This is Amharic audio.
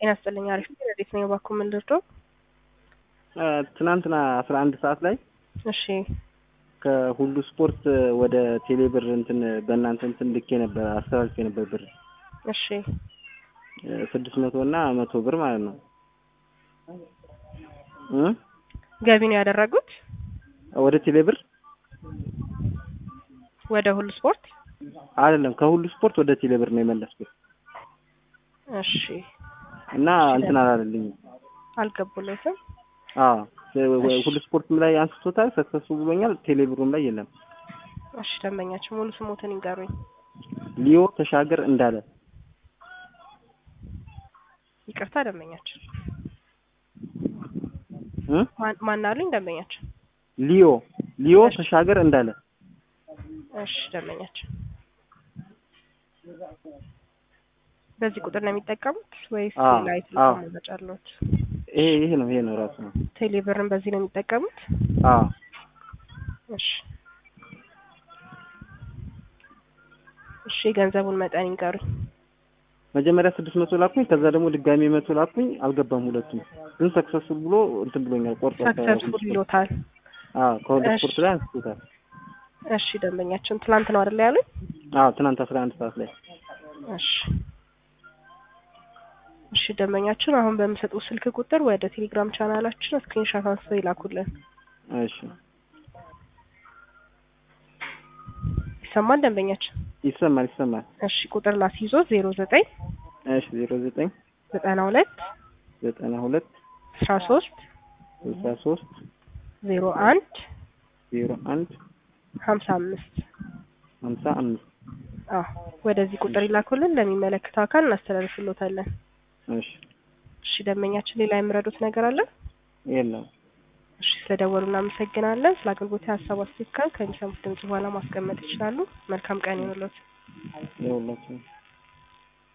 ያስፈልኝ አሪፍ ነው። እንዴት ነው ባኩ ምን ልርዶ? ትናንትና 11 ሰዓት ላይ እሺ ከሁሉ ስፖርት ወደ ቴሌብር እንትን በእናንተ እንትን ልኬ ነበር አስተላልፌ ነበር ብር። እሺ 600 እና 100 ብር ማለት ነው። ገቢ ነው ያደረጉት ወደ ቴሌብር ወደ ሁሉ ስፖርት አይደለም፣ ከሁሉ ስፖርት ወደ ቴሌብር ነው የመለስኩት። እሺ እና እንትን አላለልኝ አልገቡለትም። ሁሉ ስፖርትም ላይ አንስቶታል ሰክሰስፉል ብሎኛል። ቴሌብሩም ላይ የለም። እሺ ደንበኛችሁ ሙሉ ስሞትን ይንገሩኝ። ሊዮ ተሻገር እንዳለ። ይቅርታ ደንበኛችሁ ማን አሉኝ? ደንበኛችሁ ሊዮ ተሻገር እንዳለ። እሺ ደንበኛችሁ በዚህ ቁጥር ነው የሚጠቀሙት ወይስ ላይ ተመጫሉት? ይሄ ነው ራሱ ነው። ቴሌብርን በዚህ ነው የሚጠቀሙት? እሺ ገንዘቡን መጠን ይንገሩኝ። መጀመሪያ 600 ላኩኝ፣ ከዛ ደግሞ ድጋሚ 100 ላኩኝ። አልገባም ሁለቱም ግን ሰክሰስፉል ብሎ እንትን ብሎኛል። ሰክሰስፉል ይሎታል። ከሁሉ ስፖርት ላይ አንስቶታል። እሺ ደንበኛችን ትናንት ነው አይደል ያሉኝ? ትናንት 11 ሰዓት ላይ። እሺ ደንበኛችን አሁን በሚሰጡት ስልክ ቁጥር ወደ ቴሌግራም ቻናላችን ስክሪንሾት አንስተው ይላኩልን። እሺ ይሰማል ደንበኛችን? ይሰማል። እሺ ቁጥር ላስይዞ 09 እሺ 09 92 13 63 01 55 ወደዚህ ቁጥር ይላኩልን። ለሚመለከተው አካል እናስተላልፍሎታለን። እሺ ደንበኛችን ሌላ የምረዱት ነገር አለ? የለም። እሺ ስለደወሉ እናመሰግናለን። ስለ አገልግሎት ሀሳብ አስተካክል ከሚሰሙት ድምጽ በኋላ ማስቀመጥ ይችላሉ። መልካም ቀን ይሁንልዎት።